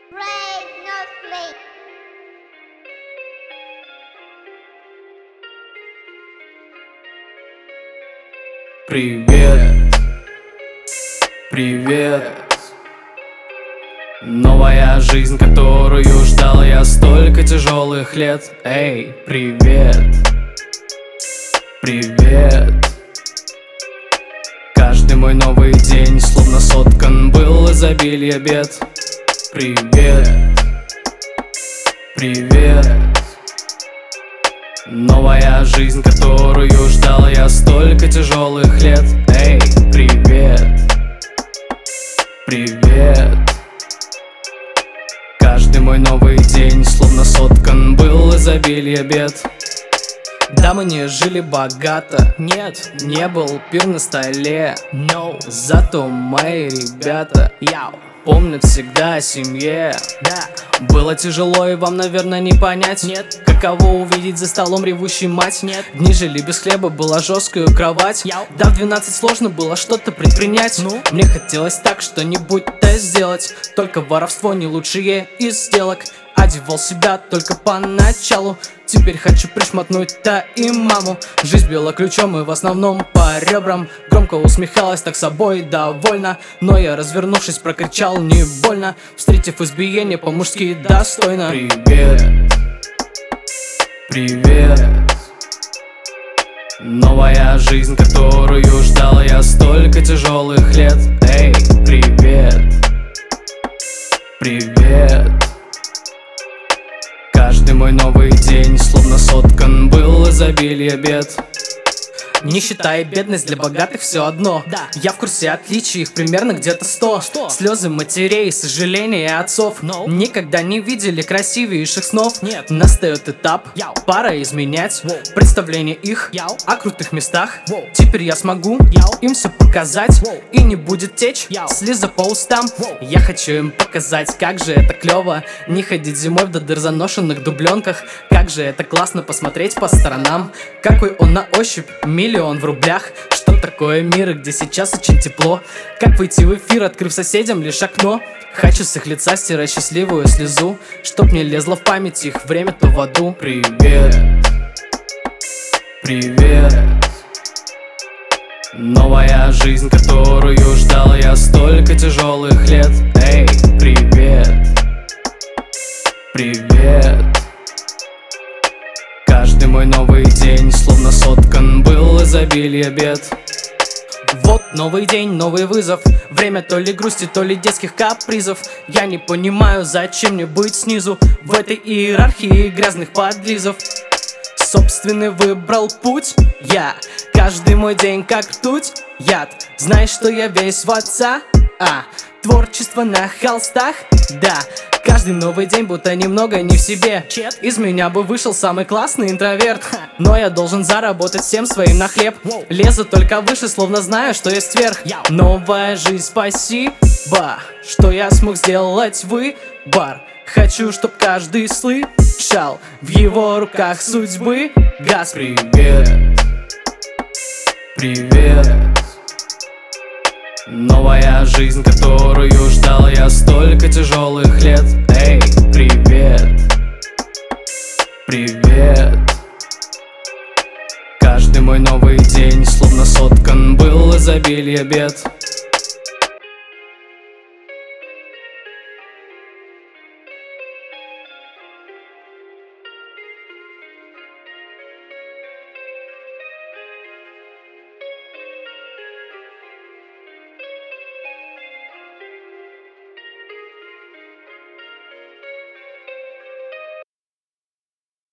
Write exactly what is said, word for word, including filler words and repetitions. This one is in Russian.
Brave, no sleep. Привет, привет. Новая жизнь, которую ждал я столько тяжелых лет. Эй, привет, привет. Каждый мой новый день словно соткан был из обилия бед. Привет, привет. Новая жизнь, которую ждал я столько тяжелых лет. Эй, привет, привет. Каждый мой новый день словно соткан был из обилия бед. Да, мы не жили богато, нет, не был пир на столе, no. Зато мои ребята, яу, помнят всегда о семье. Да, было тяжело и вам, наверное, не понять, нет. Каково увидеть за столом ревущей мать, нет. Дни жили без хлеба, была жесткая кровать, яу. Да, в двенадцать сложно было что-то предпринять, ну. Мне хотелось так что-нибудь-то сделать, только воровство не лучшее из сделок. Одевал себя только поначалу, теперь хочу пришмотнуть-то и маму. Жизнь била ключом и в основном по ребрам. Громко усмехалась, так собой довольна, но я, развернувшись, прокричал не больно, встретив избиение по-мужски достойно. Привет, привет. Новая жизнь, которую ждал я столько тяжелых лет. Эй, привет, привет. Каждый мой новый день словно соткан был из обилия бед. Нищета и бедность для богатых все одно, да. Я в курсе отличий, их примерно где-то сто. Слезы матерей, сожаления отцов, no. Никогда не видели красивейших снов. Нет. Настает этап, Яу. Пора изменять Воу. Представление их Яу. О крутых местах Воу. Теперь я смогу Яу. Им все показать Воу. И не будет течь Яу. Слеза по устам Воу. Я хочу им показать, как же это клево не ходить зимой в до дыр заношенных дубленках. Как же это классно посмотреть по сторонам, какой он на ощупь миллион в рублях. Что такое мир, где сейчас очень тепло? Как выйти в эфир, открыв соседям лишь окно? Хочу с их лица стирать счастливую слезу, чтоб не лезло в память их время-то в аду. Привет, привет. Новая жизнь, которую ждал я столько тяжелых лет. Эй, привет, привет. Каждый мой новый день словно соткан был из обилия бед. Вот новый день, новый вызов. Время то ли грусти, то ли детских капризов. Я не понимаю, зачем мне быть снизу в этой иерархии грязных подлизов. Собственный выбрал путь я. Каждый мой день как ртуть, яд. Знаешь, что я весь в отца? А, творчество на холстах, да. Каждый новый день будто немного не в себе. Чет. Из меня бы вышел самый классный интроверт, Ха. Но я должен заработать всем своим на хлеб. Воу. Лезу только выше, словно знаю, что есть вверх. Яу. Новая жизнь, спасибо, что я смог сделать выбор. Хочу, чтоб каждый слышал в его руках судьбы газ. Привет, привет. Новая жизнь, которую ждал я столько тяжелых лет. Эй, привет, привет. Каждый мой новый день словно соткан был из обилия бед.